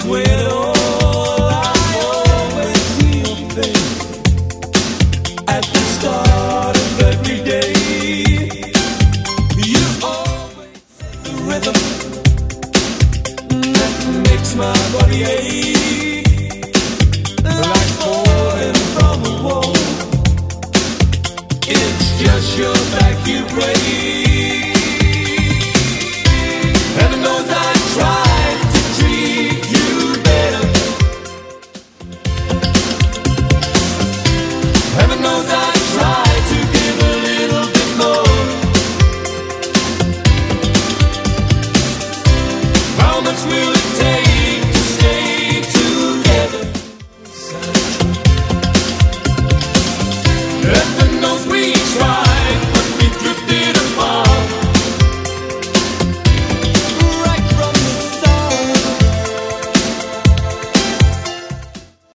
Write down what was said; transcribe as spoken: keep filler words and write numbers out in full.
when all I always see your face at the start of every day. You always the rhythm that makes my body ache, like falling from a wall. It's just your back you break.